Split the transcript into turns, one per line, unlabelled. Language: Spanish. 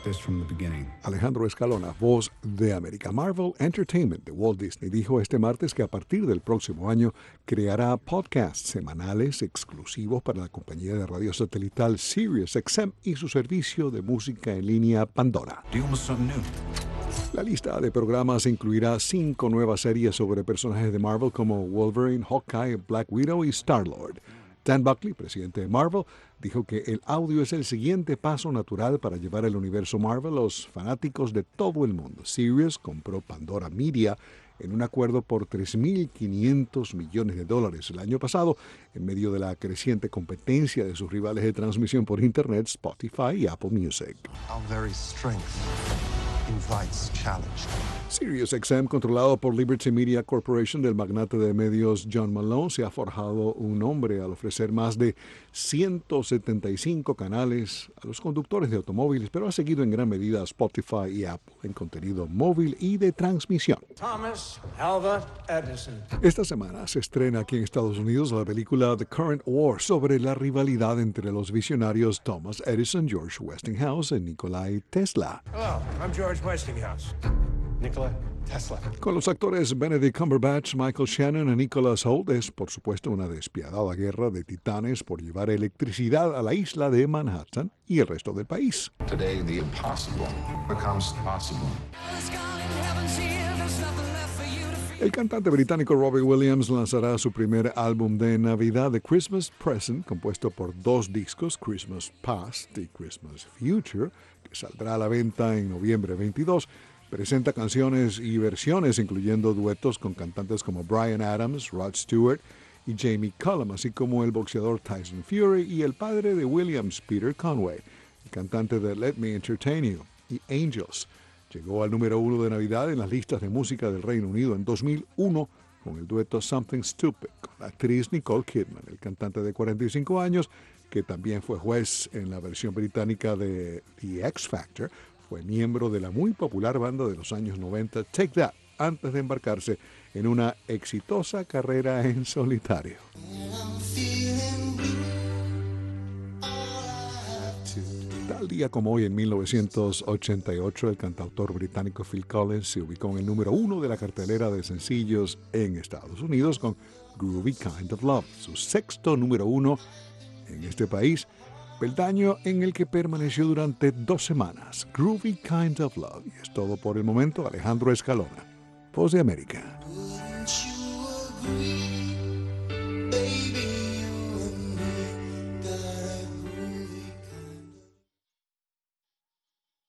this from the beginning.
Alejandro Escalona, voz de América. Marvel Entertainment de Walt Disney dijo este martes que a partir del próximo año creará podcasts semanales exclusivos para la compañía de radio satelital SiriusXM y su servicio de música en línea Pandora.
Deal with something new.
La lista de programas incluirá 5 nuevas series sobre personajes de Marvel como Wolverine, Hawkeye, Black Widow y Star-Lord. Dan Buckley, presidente de Marvel, dijo que el audio es el siguiente paso natural para llevar el universo Marvel a los fanáticos de todo el mundo. Sirius compró Pandora Media en un acuerdo por $3.500 millones el año pasado, en medio de la creciente competencia de sus rivales de transmisión por Internet, Spotify y Apple Music.
Our very strength invites challenge.
SiriusXM, controlado por Liberty Media Corporation del magnate de medios John Malone, se ha forjado un nombre al ofrecer más de 175 canales a los conductores de automóviles, pero ha seguido en gran medida a Spotify y Apple en contenido móvil y de transmisión.
Thomas Alva Edison.
Esta semana se estrena aquí en Estados Unidos la película The Current War sobre la rivalidad entre los visionarios Thomas Edison, George Westinghouse y Nikola Tesla.
Hello, I'm George Westinghouse. Nikola Tesla.
Con los actores Benedict Cumberbatch, Michael Shannon y Nicholas Hoult es, por supuesto, una despiadada guerra de titanes por llevar electricidad a la isla de Manhattan y el resto del país.
Today, the impossible becomes possible.
El cantante británico Robbie Williams lanzará su primer álbum de Navidad, The Christmas Present, compuesto por 2 discos, Christmas Past y Christmas Future, que saldrá a la venta en noviembre 22. Presenta canciones y versiones, incluyendo duetos con cantantes como Bryan Adams, Rod Stewart y Jamie Cullum, así como el boxeador Tyson Fury y el padre de Williams, Peter Conway, el cantante de Let Me Entertain You y Angels. Llegó al número 1 de Navidad en las listas de música del Reino Unido en 2001 con el dueto Something Stupid con la actriz Nicole Kidman, el cantante de 45 años, que también fue juez en la versión británica de The X Factor. Fue miembro de la muy popular banda de los años 90 Take That, antes de embarcarse en una exitosa carrera en solitario. Tal día como hoy, en 1988, el cantautor británico Phil Collins se ubicó en el número 1 de la cartelera de sencillos en Estados Unidos con Groovy Kind of Love, su 6º número 1 en este país, peldaño en el que permaneció durante 2 semanas. Groovy Kind of Love. Y es todo por el momento. Alejandro Escalona, Voz de América.
Wouldn't you agree?